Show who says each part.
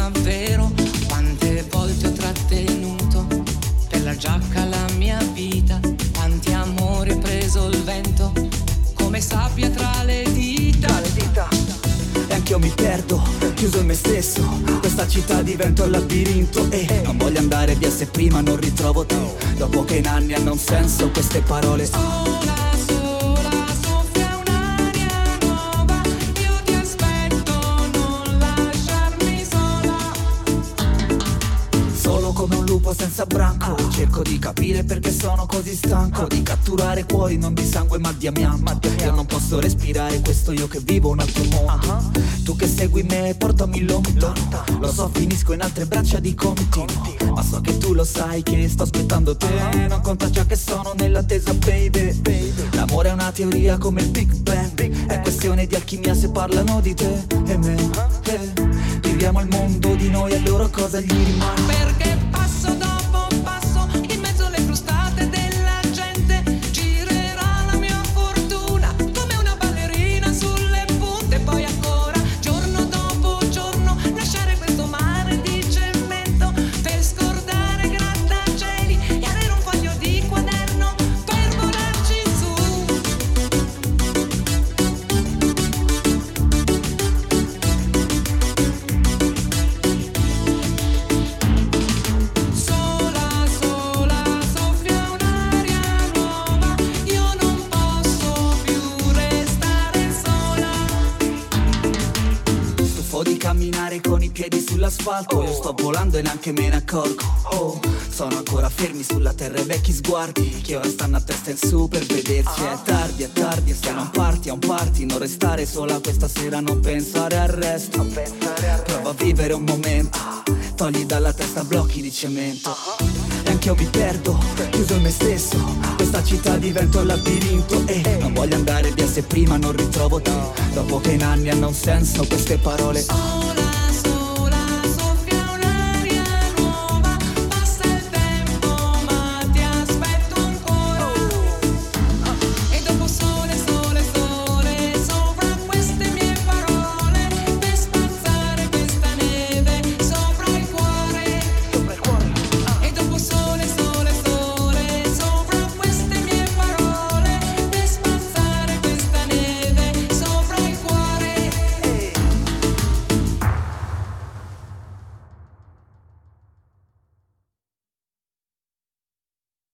Speaker 1: ma vero. Quante volte ho trattenuto per la giacca la mia vita, quanti amori ho preso il vento come sabbia tra le dita.
Speaker 2: E anch'io mi perdo, chiuso in me stesso. Questa città diventa un labirinto e non voglio andare via se prima non ritrovo te. Dopo che in anni hanno un senso queste parole.
Speaker 1: Sola, sola, soffia un'aria nuova, io ti aspetto, non lasciarmi sola.
Speaker 2: Solo come un lupo senza branco, cerco di capire perché sono così stanco di catturare cuori non di sangue ma di amianto. Io non posso respirare questo io che vivo un altro mondo. Tu che segui me portami lontano, lo so finisco in altre braccia di continuo, ma so che tu lo sai che sto aspettando te. Non conta ciò che sono nell'attesa baby. L'amore è una teoria come il Big Bang, è questione di alchimia se parlano di te e me. Viviamo il mondo di noi e loro cosa gli rimane.
Speaker 1: Perché passo dopo passo in mezzo alle frustate della gente girerà la mia fortuna come una ballerina sulle punte. Poi ancora giorno dopo giorno lasciare questo mare di cemento per scordare grattacieli e avere un foglio di quaderno per volarci su. Sola, sola, soffia un'aria nuova, io non posso più restare sola.
Speaker 2: Stufo di camminare con i piedi sull'asfalto, io sto volando e neanche me ne accorgo. Sono ancora fermi sulla terra i vecchi sguardi che ora stanno a testa in su per vederci. È tardi e se non parti a un party, non restare sola questa sera, non pensare al resto. Prova a vivere un momento, togli dalla testa blocchi di cemento. E anch'io mi perdo, chiuso in me stesso. Questa città diventa un labirinto e non voglio andare via se prima non ritrovo te. Dopo che in anni hanno un senso queste parole.